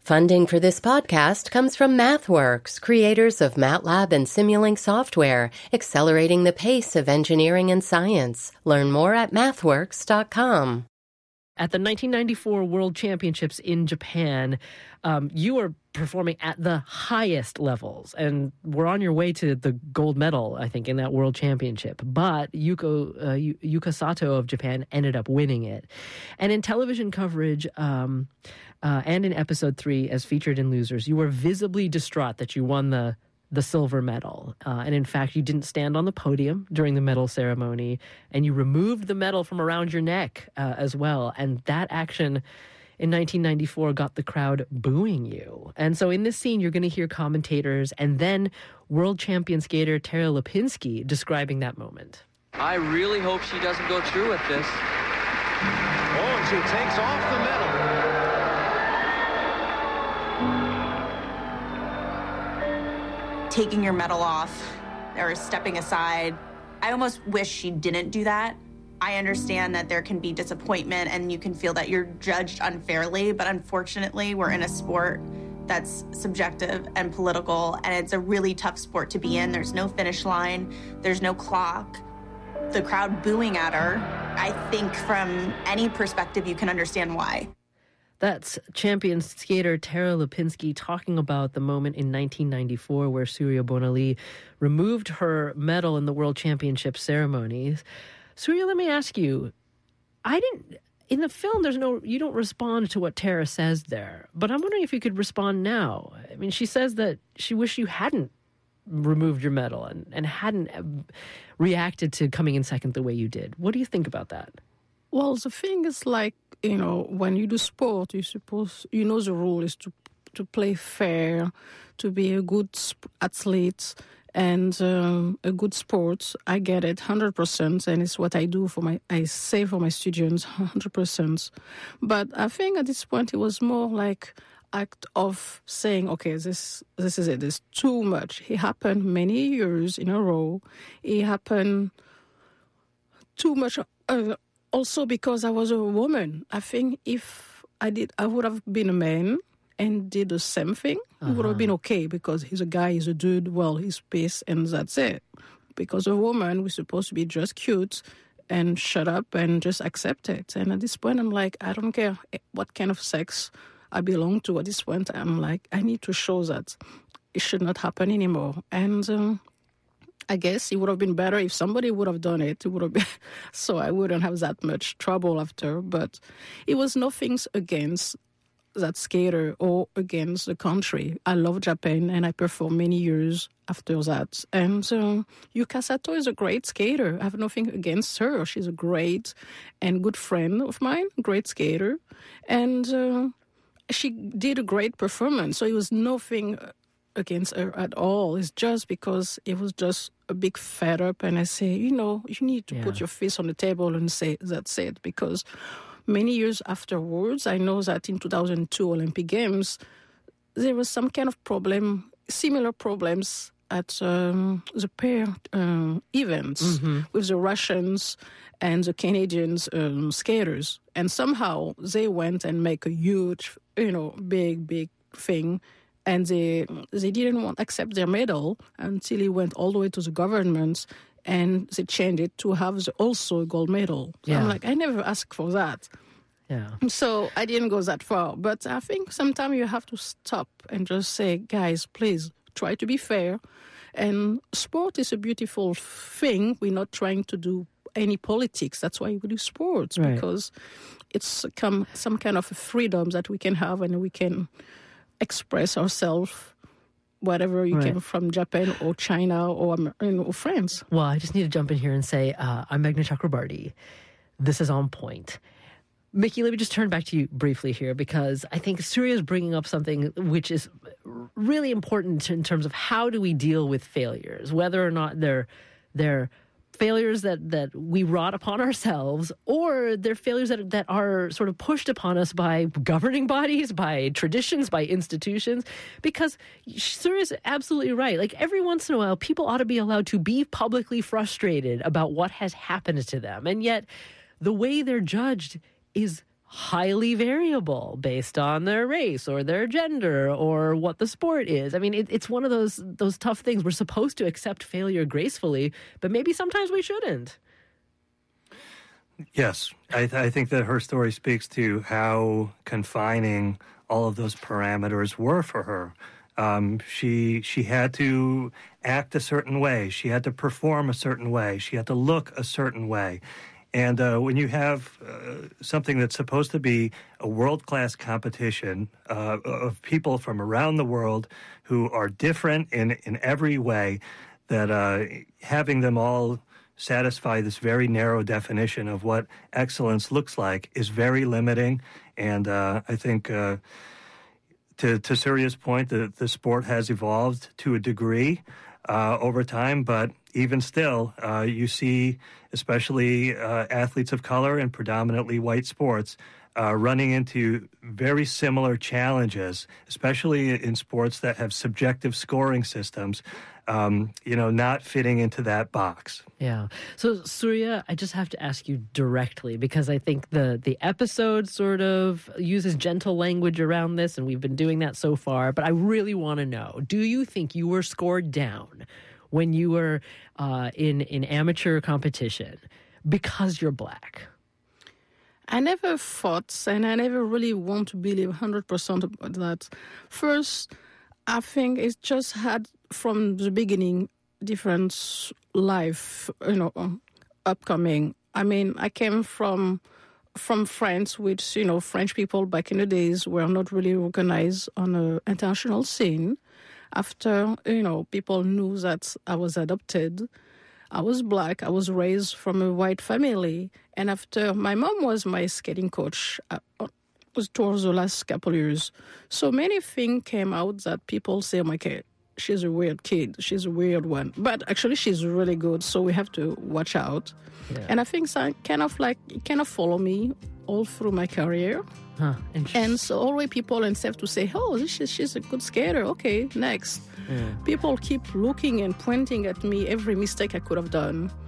Funding for this podcast comes from MathWorks, creators of MATLAB and Simulink software, accelerating the pace of engineering and science. Learn more at mathworks.com. At the 1994 World Championships in Japan, you were performing at the highest levels and were on your way to the gold medal, I think, in that World Championship. But Yuka Sato of Japan ended up winning it. And in television coverage and in episode 3, as featured in Losers, you were visibly distraught that you won the silver medal. And in fact, you didn't stand on the podium during the medal ceremony, and you removed the medal from around your neck as well. And that action in 1994 got the crowd booing you. And so in this scene, you're going to hear commentators and then world champion skater Tara Lipinski describing that moment. I really hope she doesn't go through with this. Oh, and she takes off the medal. Taking your medal off or stepping aside. I almost wish she didn't do that. I understand that there can be disappointment and you can feel that you're judged unfairly, but unfortunately, we're in a sport that's subjective and political, and it's a really tough sport to be in. There's no finish line, there's no clock. The crowd booing at her, I think from any perspective, you can understand why. That's champion skater Tara Lipinski talking about the moment in 1994 where Surya Bonaly removed her medal in the World Championship ceremonies. Surya, let me ask you, in the film, you don't respond to what Tara says there, but I'm wondering if you could respond now. I mean, she says that she wished you hadn't removed your medal and hadn't reacted to coming in second the way you did. What do you think about that? Well, the thing is when you do sport, the rule is to play fair, to be a good athlete, and a good sport. I get it 100%, and it's what I do I say for my students 100%. But I think at this point it was more like act of saying, okay, this is it. There's too much. It happened many years in a row. It happened too much. Also because I was a woman. I think if I would have been a man and did the same thing, it would have been okay because he's a guy, he's a dude, well, he's pissed and that's it. Because a woman, we're supposed to be just cute and shut up and just accept it. And at this point, I'm like, I don't care what kind of sex I belong to. At this point, I'm like, I need to show that it should not happen anymore. And I guess it would have been better if somebody would have done it. It would have been so I wouldn't have that much trouble after. But it was nothing against that skater or against the country. I love Japan and I performed many years after that. And Yuka Sato is a great skater. I have nothing against her. She's a great and good friend of mine, great skater. And she did a great performance. So it was nothing against her at all. It's just because it was just a big fed up. And I say, you need to put your fist on the table and say, that's it. Because many years afterwards, I know that in 2002 Olympic Games, there was some kind of problem, similar problems at the pair events with the Russians and the Canadians skaters. And somehow they went and make a huge, big thing. And they didn't want to accept their medal until it went all the way to the government, and they changed it to have also a gold medal. So I'm like, I never asked for that. Yeah. So I didn't go that far. But I think sometimes you have to stop and just say, guys, please try to be fair. And sport is a beautiful thing. We're not trying to do any politics. That's why we do sports, because it's some kind of a freedom that we can have and we can express ourselves, whatever you came from, Japan or China or France. Well, I just need to jump in here and say, I'm Meghna Chakrabarti. This is On Point. Mickey, let me just turn back to you briefly here, because I think Surya is bringing up something which is really important in terms of how do we deal with failures, whether or not they're failures that we wrought upon ourselves, or they're failures that are sort of pushed upon us by governing bodies, by traditions, by institutions. Because Surya's absolutely right. Like, every once in a while, people ought to be allowed to be publicly frustrated about what has happened to them. And yet, the way they're judged is highly variable based on their race or their gender or what the sport is. I mean, it's one of those tough things. We're supposed to accept failure gracefully, but maybe sometimes we shouldn't. Yes, I think that her story speaks to how confining all of those parameters were for her. She had to act a certain way. She had to perform a certain way. She had to look a certain way. And when you have something that's supposed to be a world-class competition of people from around the world who are different in every way, that having them all satisfy this very narrow definition of what excellence looks like is very limiting. And I think to Surya's point, the sport has evolved to a degree over time, but even still, you see, especially athletes of color in predominantly white sports, running into very similar challenges, especially in sports that have subjective scoring systems, not fitting into that box. Yeah. So, Surya, I just have to ask you directly, because I think the episode sort of uses gentle language around this, and we've been doing that so far, but I really want to know, do you think you were scored down when you were in amateur competition because you're Black? I never thought, and I never really want to believe 100% about that. First, I think it just had from the beginning different life, upcoming. I mean, I came from France, which, French people back in the days were not really recognized on an international scene. After, people knew that I was adopted, I was Black, I was raised from a white family. And after, my mom was my skating coach towards the last couple of years. So many things came out that people say, okay, she's a weird kid, she's a weird one. But actually, she's really good, so we have to watch out. Yeah. And I think it kind of follow me all through my career. Huh, and so always people, instead to say, oh, she's a good skater, okay, next. Yeah. People keep looking and pointing at me every mistake I could have done.